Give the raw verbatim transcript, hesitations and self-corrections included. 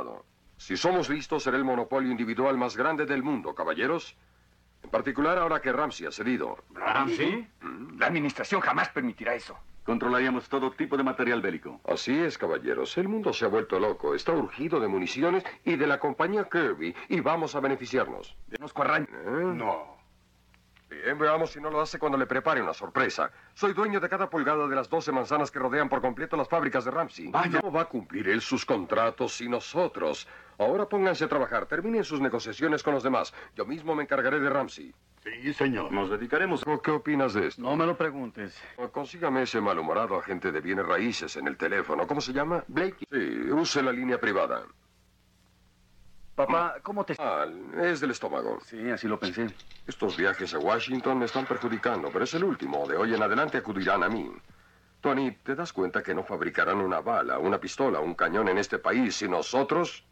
cuidado. Si somos listos, será el monopolio individual más grande del mundo, caballeros. En particular, ahora que Ramsey ha cedido. ¿Ramsey? ¿Mm? La administración jamás permitirá eso. Controlaríamos todo tipo de material bélico. Así es, caballeros. El mundo se ha vuelto loco. Está urgido de municiones y de la compañía Kirby. Y vamos a beneficiarnos. ¿Conozco a Ran? ¿Eh? No. Bien, veamos si no lo hace cuando le prepare una sorpresa. Soy dueño de cada pulgada de las doce manzanas que rodean por completo las fábricas de Ramsey. Vaya. No va a cumplir él sus contratos y nosotros. Ahora pónganse a trabajar. Terminen sus negociaciones con los demás. Yo mismo me encargaré de Ramsey. Sí, señor. Nos dedicaremos a... ¿Qué opinas de esto? No me lo preguntes. Consígame ese malhumorado agente de bienes raíces en el teléfono. ¿Cómo se llama? Blake. Sí, use la línea privada. Papá, ¿cómo te...? Ah, es del estómago. Sí, así lo pensé. Estos viajes a Washington me están perjudicando, pero es el último. De hoy en adelante acudirán a mí. Tony, ¿te das cuenta que no fabricarán una bala, una pistola, un cañón en este país si nosotros